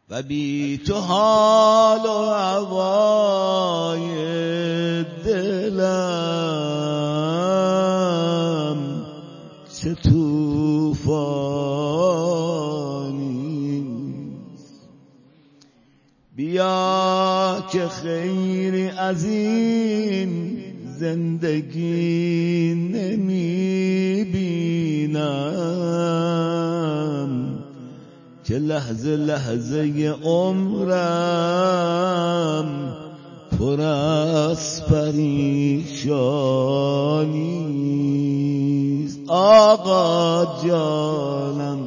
و بی تو حال و هوای دلم چه طوفانی. بیا که خیری از این زندگی نمی بینم که لحظه لحظه عمرم پر از پریشانی است. آقا جانم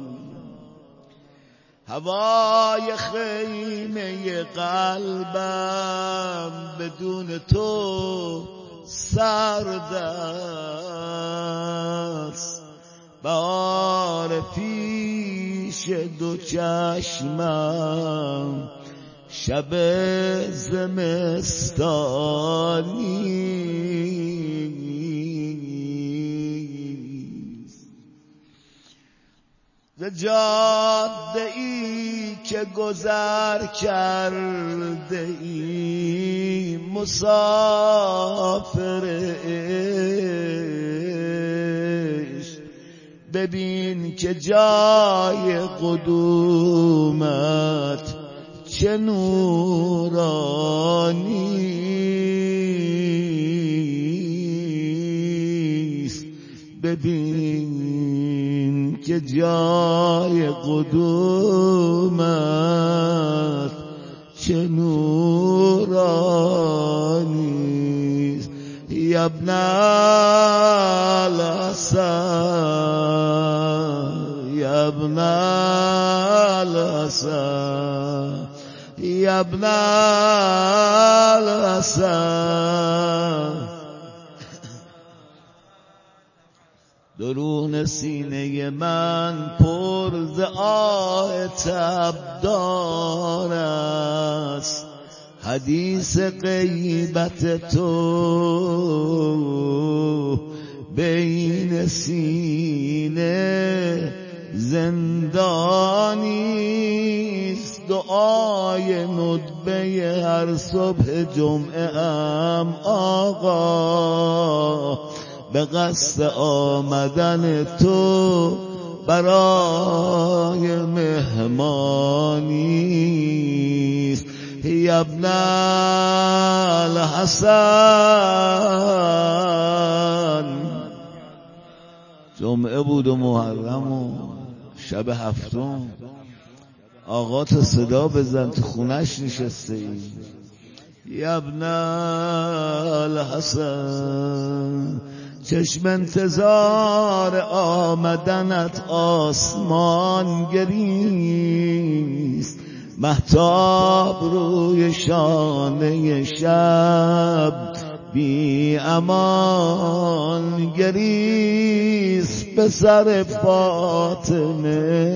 هوای خیمه قلبم بدون تو سرد است. بهار پیش دو چشمم شب زمستانی. ز جاده ای که گذر کرده ای مسافر عشق، ببین که جای قدومت چه نورانی است. ببین که جای قدومت چه نورانی است. یا ابن الحسن یا ابن الحسن یا ابن الحسن. درون سینه من پر ز آه تبدار است. حدیث غیبت تو بین سینه زندانی است. دعای ندبه هر صبح جمعه ام آقا به قصد آمدن تو برای مهمانی است. یا ابن الحسن. جمعه بود و محرم و شب هفتم. آقا تو صدا بزن، تو خونش نشسته ای. یا ابن الحسن چشم انتظار آمدنت آسمان گریست. مهتاب روی شانه شب بی امان گریست. به سر فاطمه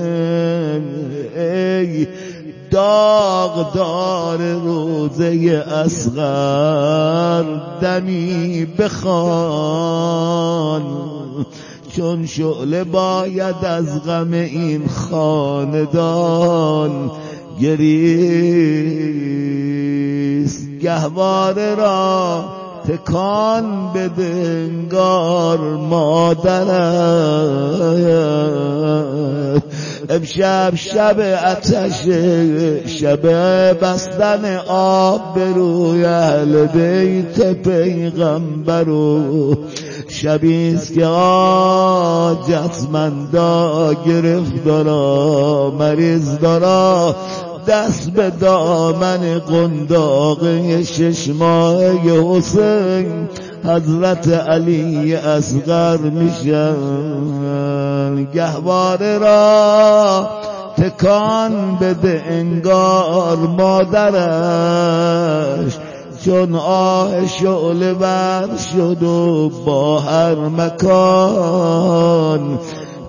ای داغدار روضه اصغر دمی بخوان، چون شعله باید از غم این خاندان گریست. گهواره را تکان بده انگار مادرت امشب شب آتش، شب بستن آب به روی اهل بیت پیغمبر و شبیست که حاجتمندا گرفتارا مریض دارا دست به دامن قنداق 6 ماهه حسین حضرت علی اصغر میشن. گهواره را تکان بده انگار مادرش، چون آه شعله ور شد و با هر مکان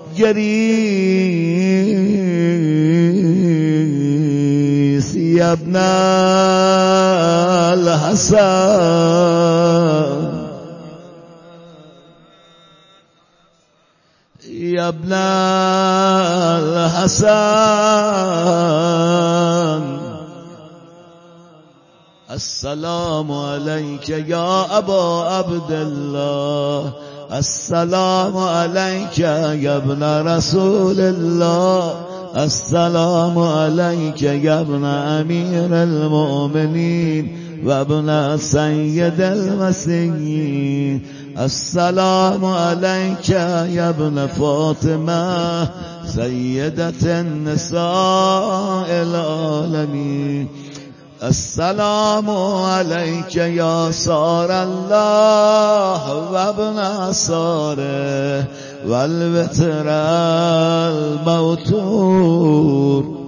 گریست. یا ابن الحسن یا ابن الحسن السلام عليك يا أبا عبد الله، السلام عليك يا ابن رسول الله، السلام عليك يا ابن أمير المؤمنين وابن سيد المسيحيين، السلام عليك يا ابن فاطمة سيدة النساء العالمين، السلام عليك يا صار الله وابن صاره والوتر الموتور،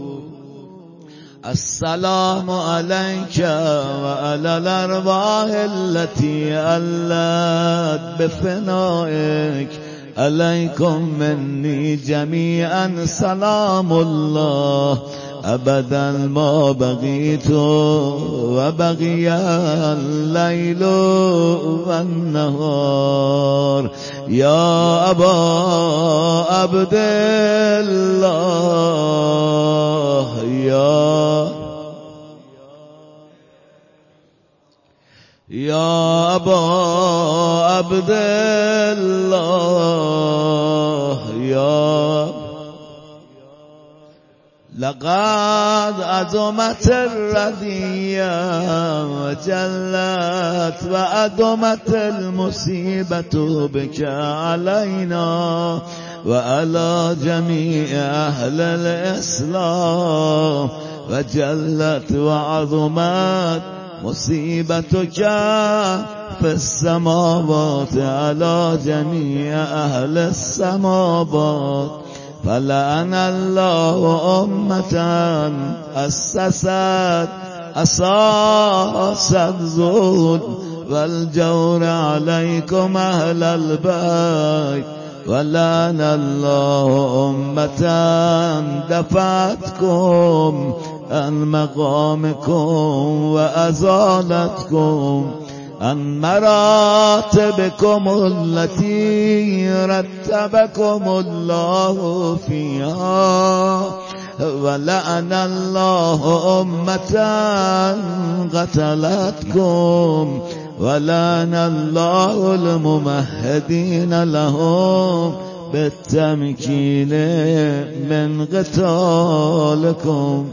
السلام عليك وعلى الأرواح التي ألت بفنائك، عليكم مني جميعا سلام الله أبدا ما بغيت وبغي الليل والنهار، يا أبا عبد الله، يا أبا عبد الله، لقد عظمت الرذية وجلت وعظمت المصيبة بك علينا وعلى جميع أهل الإسلام، وجلت وعظمت مصيبتك في السماوات على جميع أهل السماوات، فلعن الله أمة أسست أساس الظلم والجور عليكم أهل البيت، ولعن الله أمة دفعتكم عن مقامكم وأزالتكم عن مراتبكم التي رتبكم الله فيها، ولعن الله أمة قتلتكم، ولعن الله الممهدين لهم بالتمكين من قتالكم،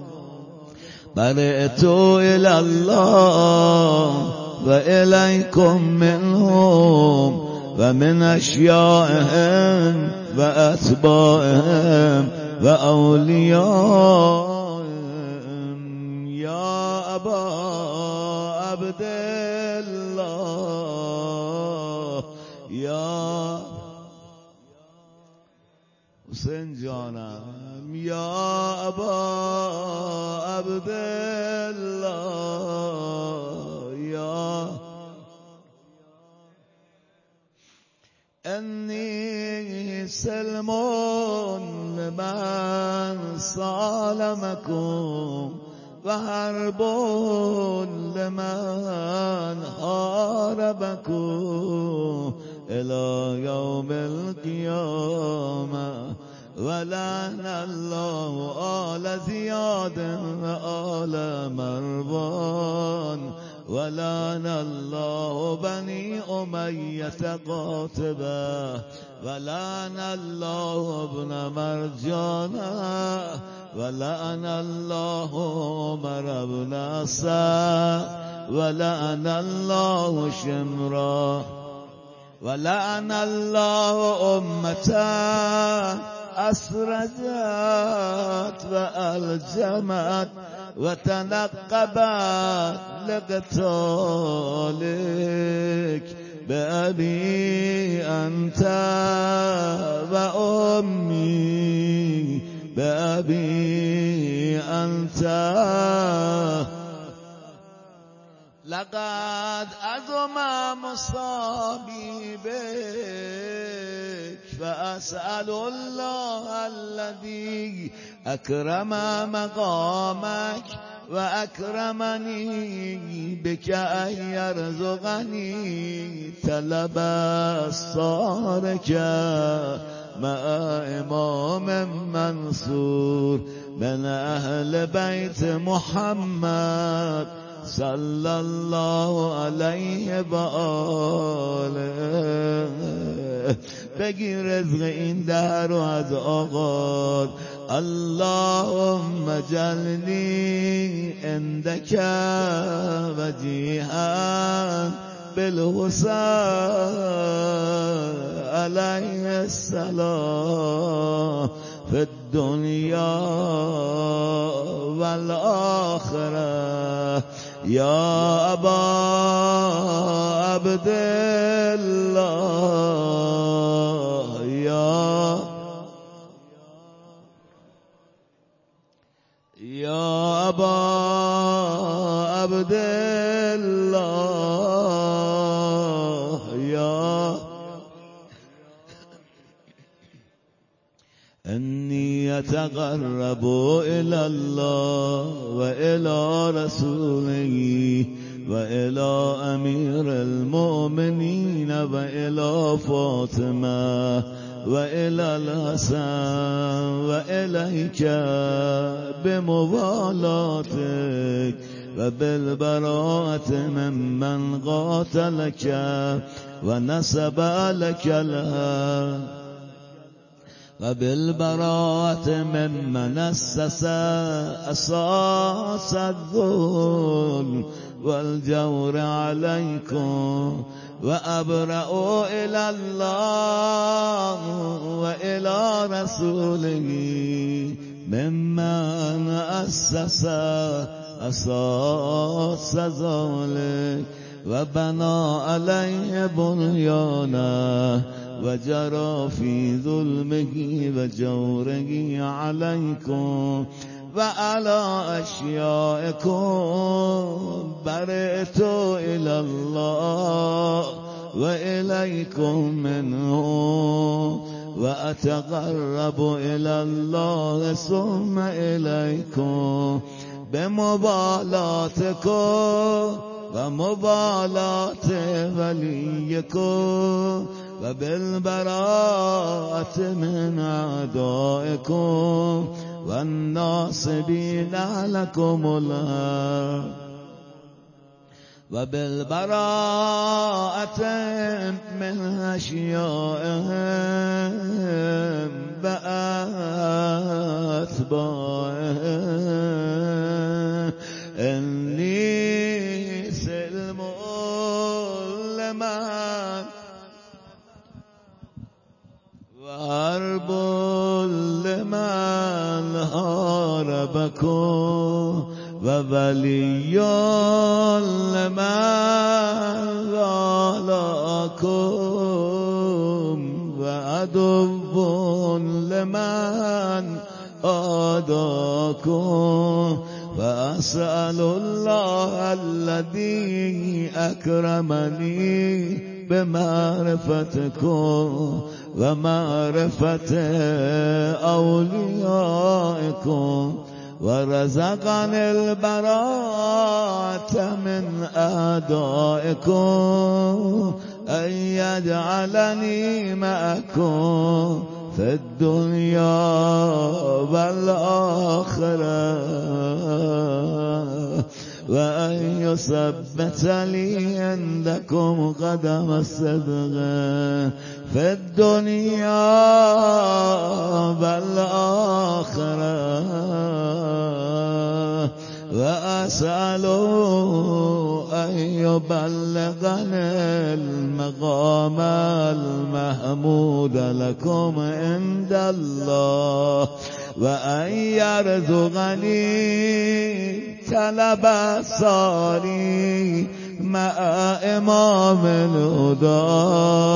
برئت إلى الله وإليكم منهم ومن أشيائهم وأتباعهم وأوليائهم، يا أبا عبد الله، يا حسین جانم، يا أبا عبد الله، يا إني سلم لمن صالمكم وحرب لمن حاربكم إلى يوم القيامة، ولعن الله آل زياد وآل مروان، ولعن الله بني أمية قاتبة، ولعن الله ابن مرجانة، ولعن الله عمر بن عسى، ولعن الله شمرا، ولعن الله أمة أسرجت وألجمت وتنقبت لقتالك، بأبي أنت وأمي، بأبي أنت، لقد عظم مصابي بك، فأسأل الله الذي أكرم مقامك وأكرمني بك أن يرزقني طلب صارك مع إمام منصور من أهل بيت محمد صلی الله علیه و آله. بگیر رزق این در رو از آغاز. اللهم جلنی عندك وجیها بالحسین علیه السلام فی الدنیا والآخرة یا ابا عبدالله یا ابا عبدالله یا انی اتقرب الى الله و الى رسوله و الى امیر المؤمنین و الى فاطمه و الى الحسن و الیک بموالاتک و بالبراءة ممن قاتلک و نسب لك الحق و بالبراءة ممن اسس اساس الظلم والجور عليكم وأبرأ إلى الله وإلى رسوله ممن أسس أساس ذلك وبنى عليه بنيانا وجرى في ظلمه وجوره عليكم وعلى أشيائكم برئت إلى الله وإليكم منه وأتقرب إلى الله ثم إليكم بمبالاتكم ومبالاة وليكم وبالبراءة من أعدائكم والناصبين لكم الحق وبالبراءة من أشيائهم بأتباعهم إني سلم لمن وحرب لمن حاربكم وولي لمن والاكم وعدو لمن عاداكم وأسأل الله الذي أكرمني بمعرفتكم ومعرفة أوليائكم ورزقني البراءة من أعدائكم أن يجعلني معكم في الدنيا والآخرة وأن يثبت لي عندكم قدم الصدق في الدنيا والآخرة وأسأل أن يبلغني المقام المحمود لكم عند الله وأن يرزقني طلب الصالح مع إمام الهدى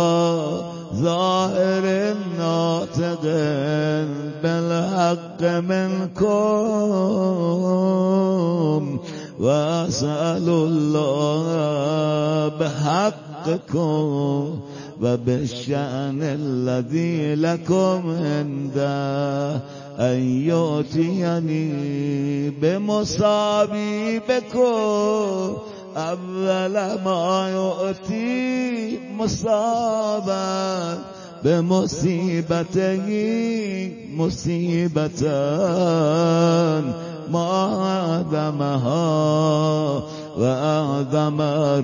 ظاهر الناطق بالحق منكم وأسأل الله بحقكم وبالشأن الذي لكم عنده أن يؤتيني بمصابيبكم أول ما يؤتي مصابا بمصيبته مصيبة ما عدمها آدم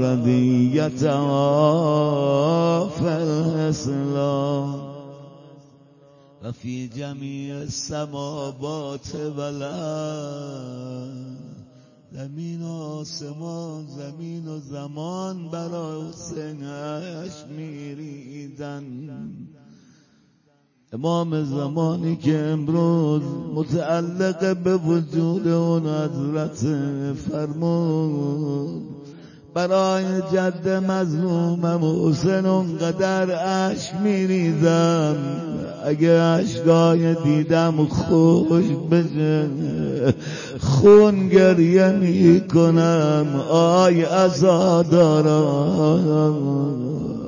ردیتها فی الاسلام و فی جمیع السماوات و الارض. زمین و آسمان، زمین و زمان برای حسینش میریزن. امام زمانی که امروز متعلق به وجود اون حضرت فرمود برای جد مظلومم حسین اونقدر اشک میریزم اگه اشکای دیدم خوش بشه خون گریه میکنم آی عزاداران.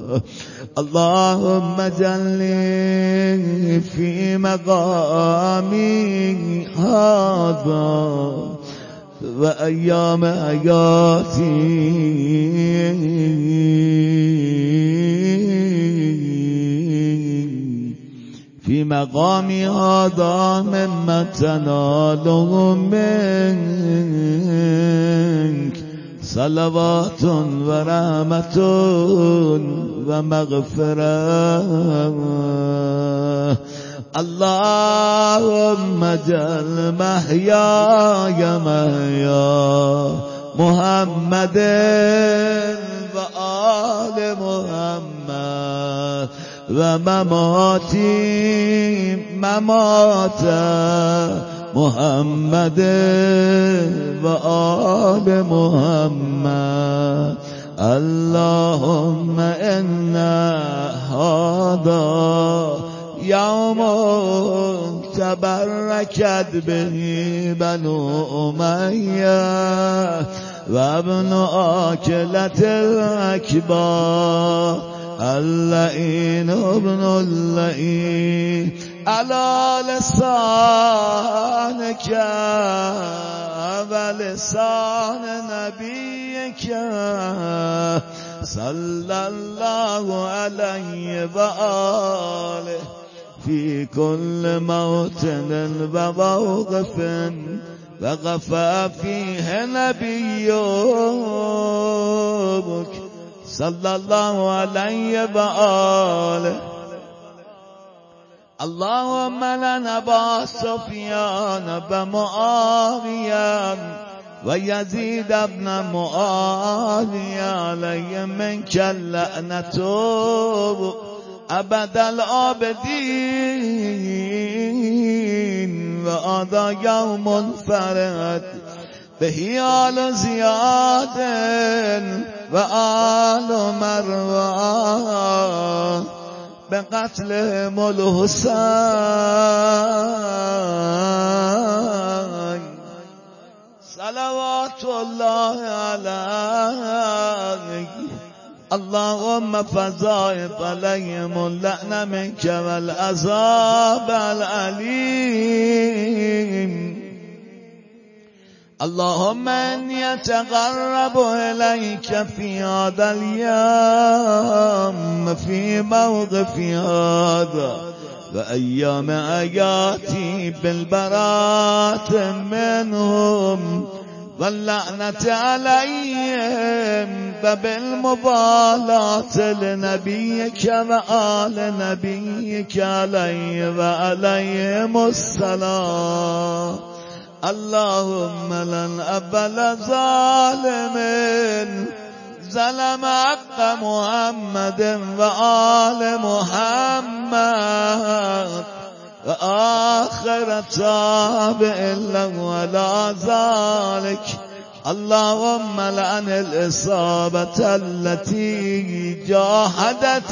اللهم جلني في مقامي هذا وأيام حياتي في مقامي هذا مما تناله منك صلوات ورحمة ومغفرة. اللهم اجعل محياي محيا محمد وآل محمد ومماتي ممات محمد وآل محمد. اللهم إنا هذا يوم تبركت به بنو أمية وابن آكلة الأكبر اللئين ابن اللئين على لسانك ولسان نبيك صلى الله عليه وآله في كل موطن وموقف وقف فيه نبيك صلى الله عليه وآله. اللهم لنا أبا سفيان ومعاوية ويزيد بن معاوية عليهم منك اللعنة أبد العابدين وهذا يوم فرد به آل زياد وآل مروان بقتلهم الحسين صلوات الله عليه. اللهم فضائف عليهم اللعنة منك والعذاب الأليم. اللهم إني أتقرب إليك في هذا اليوم في موقف هذا وأيام آياتي بالبراءة منهم واللعنة عليهم وبالمبالاة لنبيك وآل نبيك عليه وعليهم السلام. اللهم لن أبل ظالم ظلم حق محمد وآل محمد وآخر تابع له على ذلك. اللهم لعن الإصابة التي جاهدت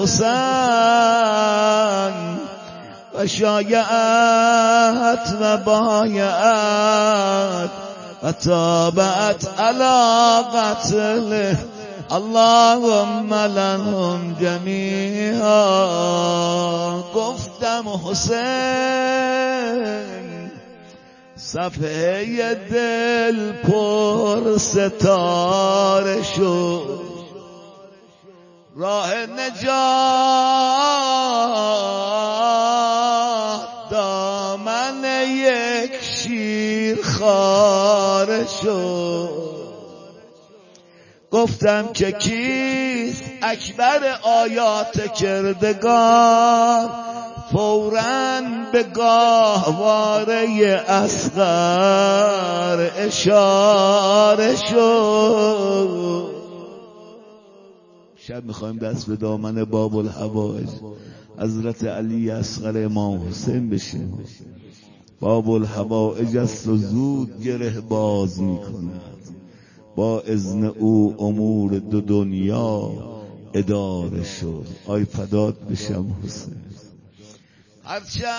الحسين وشايعت وبايعت وتابعت على قتله. اللهم لنهم جميعا. گفتم حسین صفحه دل پر ستاره شد راه نجات دامن یک شیر خاره شد. گفتم که کیست اکبر آیات کردگار، فوراً به گاهواره اصغر اشاره شد. شب میخوایم دست به دامن باب الحوائج حضرت علی اصغر امام حسین بشیم. باب الحوائج است و زود گره باز میکند، با اذن او امور دو دنیا اداره شد. آی فدات بشم حسین. هرچند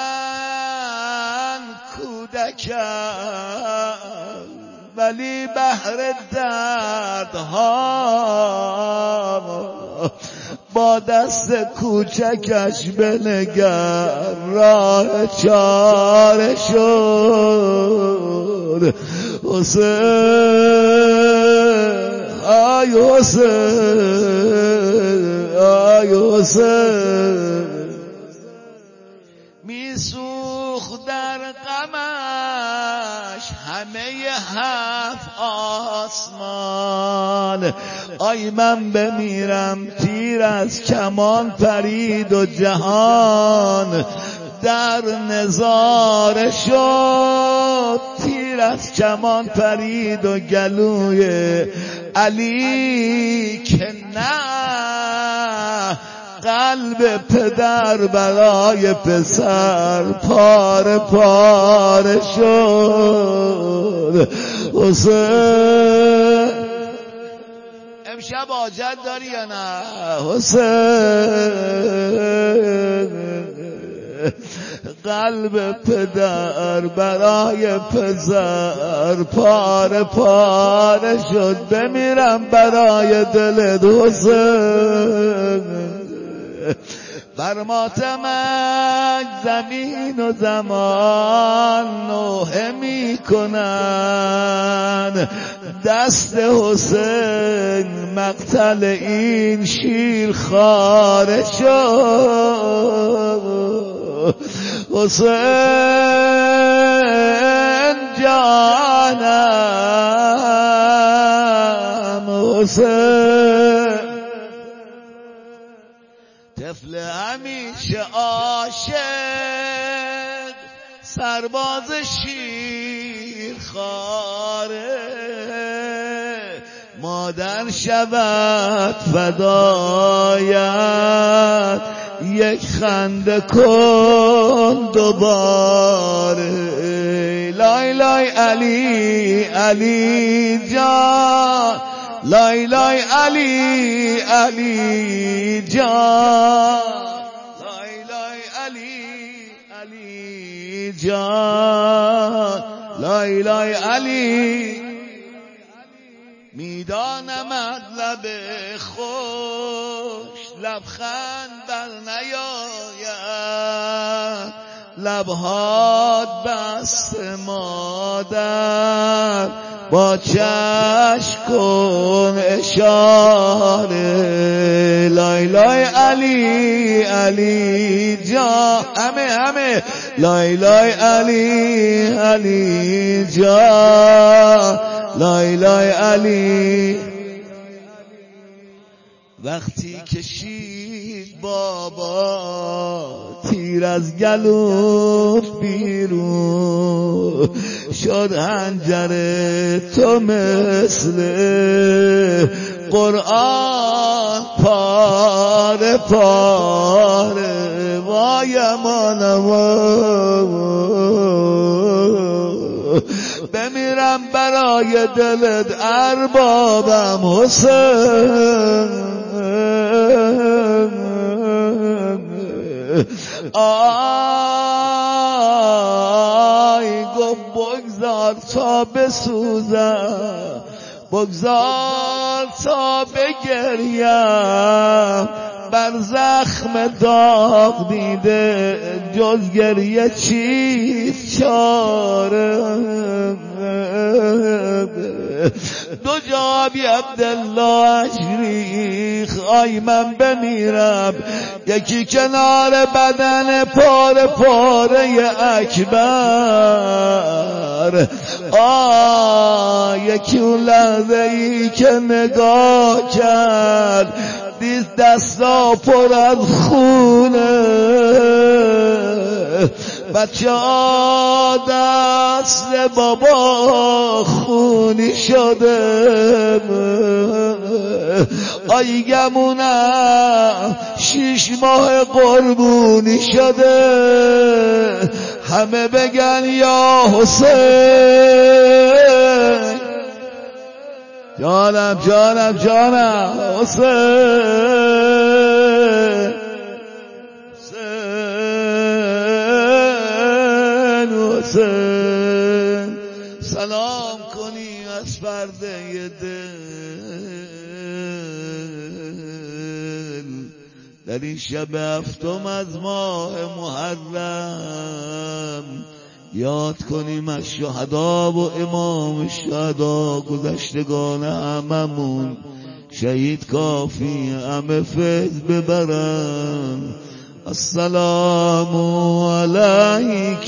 کودکم ولی بحر دردها با دست کوچکش بنگر راه چاره شد. حسین آی حسین آی حسین میسوخت در غمش همه هفت آسمان. آی من بمیرم تیر از کمان پرید و جهان در نظاره شد. تیر از کمان پرید و گلوی علی که نه، قلب پدر برای پسر پاره پاره شد. حسین امشب حاجت داری یا نه حسین؟ قلب پدر برای پسر پاره پاره شد. بمیرم برای دلت حسین. بر ماتمک زمین و زمان نوحه می کنن، دست حسین مقتل این شیر خاره شد. حسین جانم حسین، طفل همیشه عاشق، سرباز شیر خاره، مادر شود فدایت یک خنده کن دوباره. لای لای علی علی جان، لای لای علی علی جان، لای لای علی علی جان، لای لای علی. میدانم از لب خوش لبخند بر نیاید، لبهات بست مادر با چشم کن اشاره. لای لای علی علی جان، همه لای لای علی علی جان، لای لای علی. وقتی کشید بابا تیر از گلوت بیرون شد، حنجر تو مثل قرآن پاره پاره. وای امانم بمیرم برای دلت اربابم حسین. آی گفت بگذار تا بسوزم، بگذار تا بگریم، بر زخم داغ دیده جز گریه چیست چاره. دو جابی عبدالله اشریخ، آی من بمیرم یکی کنار بدن پاره پاره اکبر، یکی اون لحظه ای که نگاه کرد دید دستا پر از خونه، بچه ها دست بابا خونی شده، آی گمونم 6 ماه قربونی شده، همه بگن یا حسین، جانم جانم جانم حسین، حسین حسین. سلام کنی از پرده دل در این شب هفتم از ماه محرم، یاد کنیم از شهدا و امام شهدا، گذشتگان هممون شهید کافی همه فیض ببرن. السلام علیک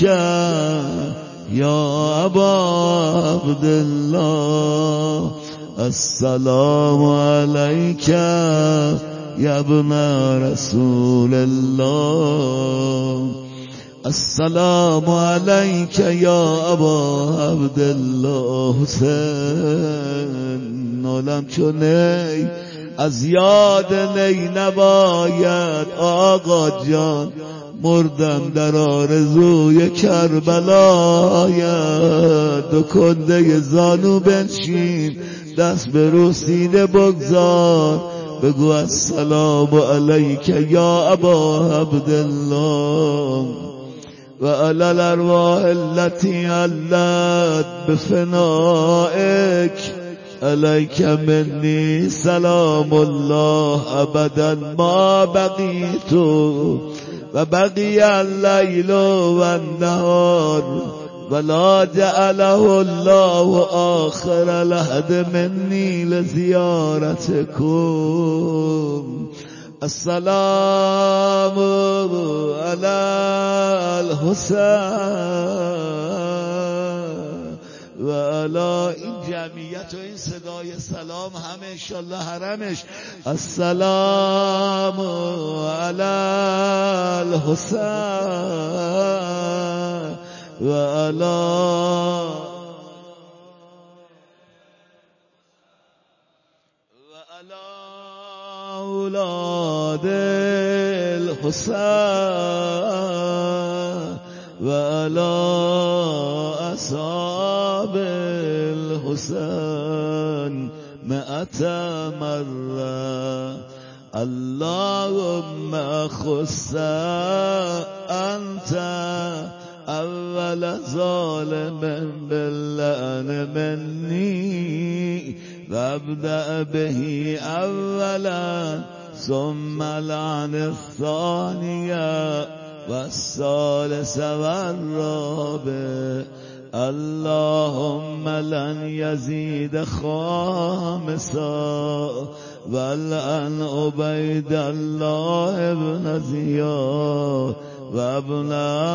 یا ابا عبدالله، السلام علیک یا ابن رسول الله، السلام علیک یا ابا عبدالله. حسین نالم چون نی از یاد نی نباید آقا جان، مردم در آرزوی کربلایت. دو کنده زانو بنشین دست به رو سینه بگذار، بگو السلام علیک یا ابا عبدالله و علی الارواح التي علت بفنائک، علیک منی سلام الله ابدا ما بقیت و بقی اللیل و النهار ولا جعله الله آخر العهد منی لزیارتکم. السلام علی الحسین و علی این جمعیت و این صدای سلام همه انشالله حرمش. السلام علی الحسین و علی اولاد الحسین و علی اصحاب الحسین 100 مره. اللهم خص انت اول ظالم باللعن منی و ابدأ به اولا ثم لعن الثانیه و الثالث و الرابع. اللهم لن يزيد خامسا ولعن عبید الله ابن زیاد و ابن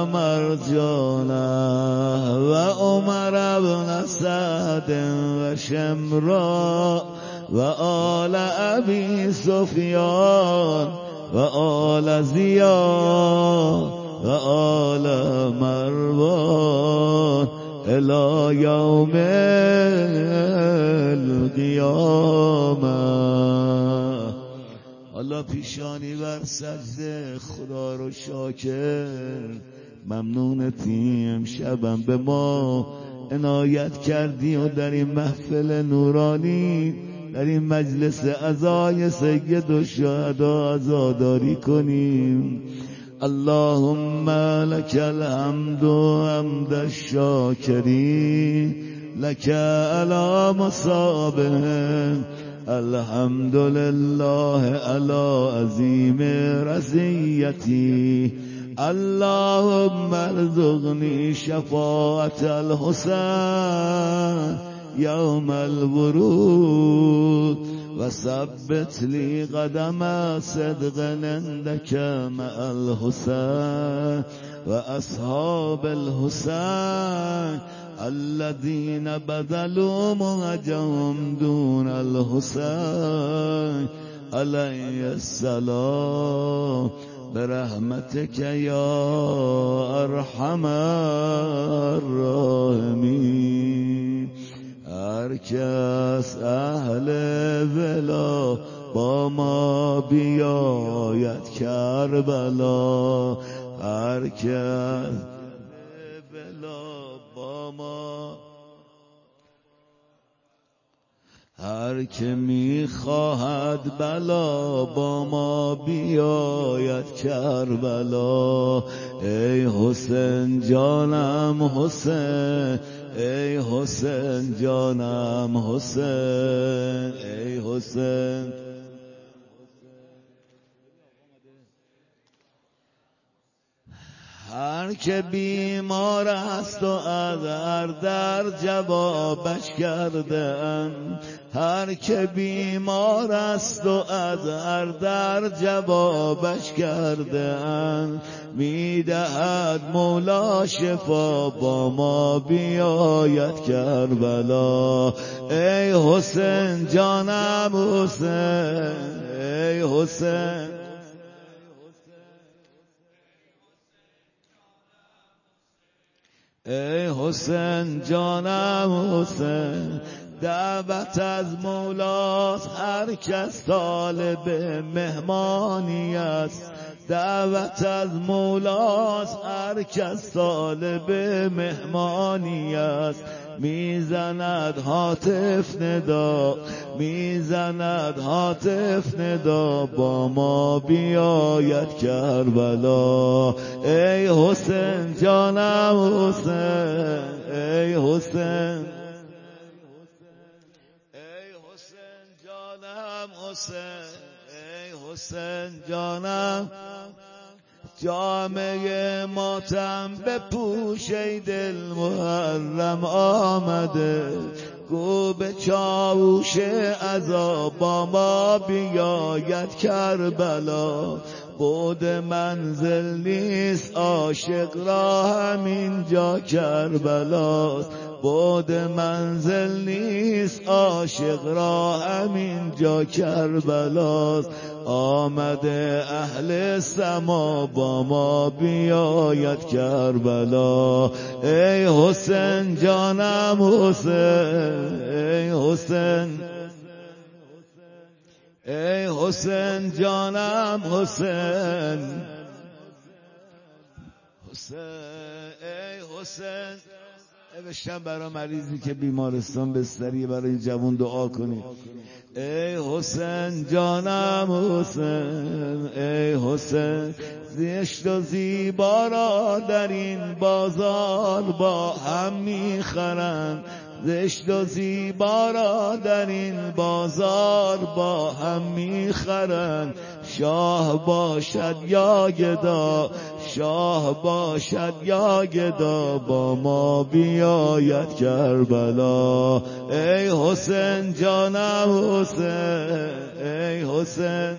مرجانه و عمر ابن سعد و شمرا و آل ابی سفیان و آل زیاد و آل مروان الی یوم القیامه. حالا پیشانی بر سجده، خدا رو شاکر ممنونتیم شبم به ما عنایت کردی و در این محفل نورانی در این مجلس عزای سید الشهدا عزاداری کنیم. اللهم لك الحمد حمد الشاکرین لك على مصابهم، الحمد لله على عظیم رضیتی. اللهم ارزقني شفاعة الحسین یوم الورود وثبت لي قدم صدق عندك مع الحسين وأصحاب الحسين الذين بذلوا مهجهم دون الحسين علیه السلام برحمتك یا ارحم الراحمین. هر کس اهل ولا با ما بیاید کربلا، هر کس ولا با ما، هر که میخواهد بلا با ما بیاید کربلا. ای حسین جانم حسین، ای حسین جانم حسین، ای حسین. هر که بیمار است و اگر در جوابش کردند، هر که بیمار است و اگر در جوابش کردند، میدهد مولا شفا با ما بیاید کربلا. ای حسین جانم حسین، ای حسین، ای حسین جانم حسین. دعوت از مولاست هر کس طالب مهمانی است، دعوت از مولاست هر کس طالب مهمانی است. میزند هاتف ندا، میزند هاتف ندا با ما بیاید کربلا. ای حسین جانم حسین، ای حسین، ای حسین جانم حسین، ای حسین جانم. جامعه ماتم بپوش ای دل محرم آمده، گو به چاوش عزا با ما بیاید کربلا. بود منزل نیست عاشق را همین جا کربلاست، بود منزل نیست عاشق را همین جا کربلاست. آمده اهل سما با ما بیاید کربلا. ای حسین جانم حسین، ای حسین، ای حسین جانم حسین، حسین، ای حسین. نوشتم برای مریضی که بیمارستان بستریه برای جوان دعا کنید. ای حسین جانم حسین، ای حسین. زشت و زیبا را در این بازار با هم میخرند، زشت و زیبا را در این بازار با هم میخرند. شاه باشد یا گدا، شاه باشد یا گدا با ما بیاید کربلا. ای حسین جانم حسین، ای حسین،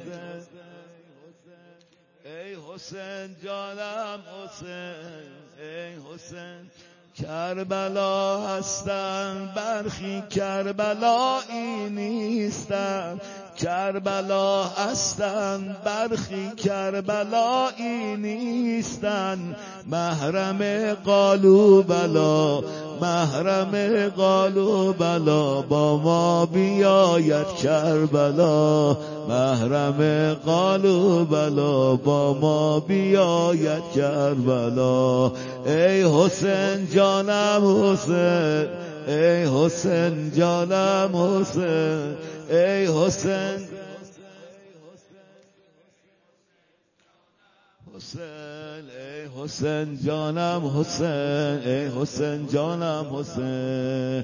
ای حسین جانم حسین، ای حسین. کربلا هستند برخی کربلایی نیستند، کربلا هستند برخی کربلایی نیستند. محرم قالوا بلا، محرم قالوا بلا با ما بیاید کربلا. محرم قالوا بلا با ما بیاید کربلا. ای حسین جانم حسین، ای حسین جانم حسین، ای حسین، حسین، ای حسین جانم حسین، ای حسین جانم حسین،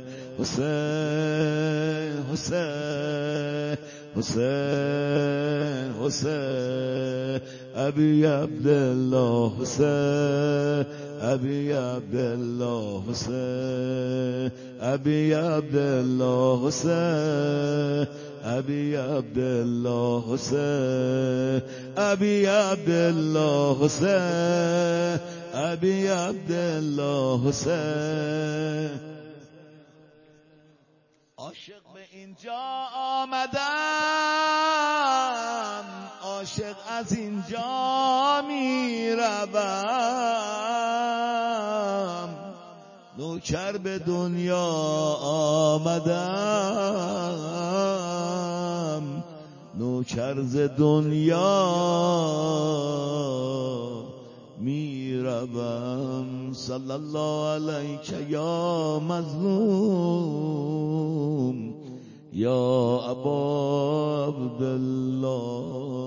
حسین، حسین، حسین، حسین. ابی عبدالله حسین، ابی عبدالله حسین، ابی عبدالله حسین، ابی عبدالله حسین، ابی عبدالله حسین، ابی عبدالله حسین. به اینجا آمدم، عاشق از اینجا میروم، نوکر به دنیا آمدم، نوکر ز دنیا میروم. صلی الله علیک یا مظلوم یا ابا عبدالله.